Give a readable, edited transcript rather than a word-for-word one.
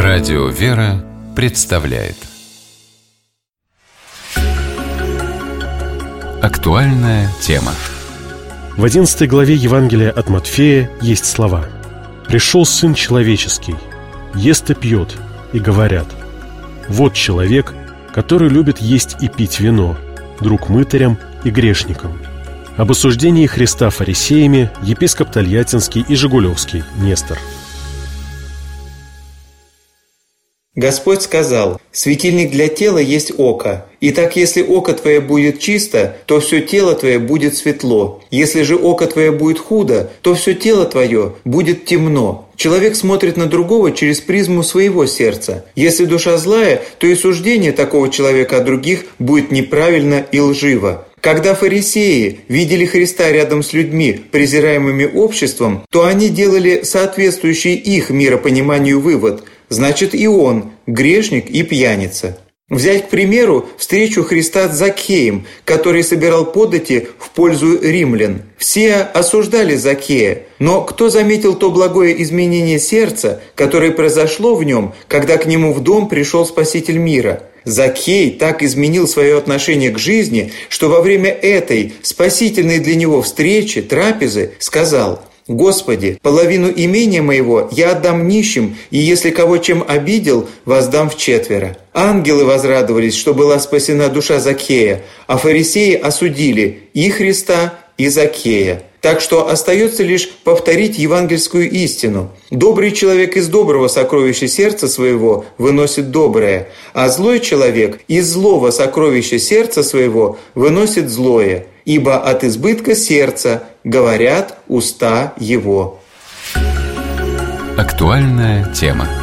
Радио «Вера» представляет актуальная тема. В 11 главе Евангелия от Матфея есть слова: «Пришел Сын Человеческий, ест и пьет, и говорят: вот человек, который любит есть и пить вино, друг мытарям и грешникам». Об осуждении Христа фарисеями епископ Тольяттинский и Жигулевский Нестор. Господь сказал: «Светильник для тела есть око. Итак, если око твое будет чисто, то все тело твое будет светло. Если же око твое будет худо, то все тело твое будет темно». Человек смотрит на другого через призму своего сердца. Если душа злая, то и суждение такого человека о других будет неправильно и лживо. Когда фарисеи видели Христа рядом с людьми, презираемыми обществом, то они делали соответствующий их миропониманию вывод: значит, и он грешник и пьяница. Взять, к примеру, встречу Христа с Закхеем, который собирал подати в пользу римлян. Все осуждали Закхея, но кто заметил то благое изменение сердца, которое произошло в нем, когда к нему в дом пришел Спаситель мира? Закхей так изменил свое отношение к жизни, что во время этой спасительной для него встречи, трапезы, сказал: «Господи, половину имения моего я отдам нищим, и если кого чем обидел, воздам вчетверо». Ангелы возрадовались, что была спасена душа Закхея, а фарисеи осудили и Христа, и Закхея. Так что остается лишь повторить евангельскую истину. Добрый человек из доброго сокровища сердца своего выносит доброе, а злой человек из злого сокровища сердца своего выносит злое. Ибо от избытка сердца говорят уста его. Актуальная тема.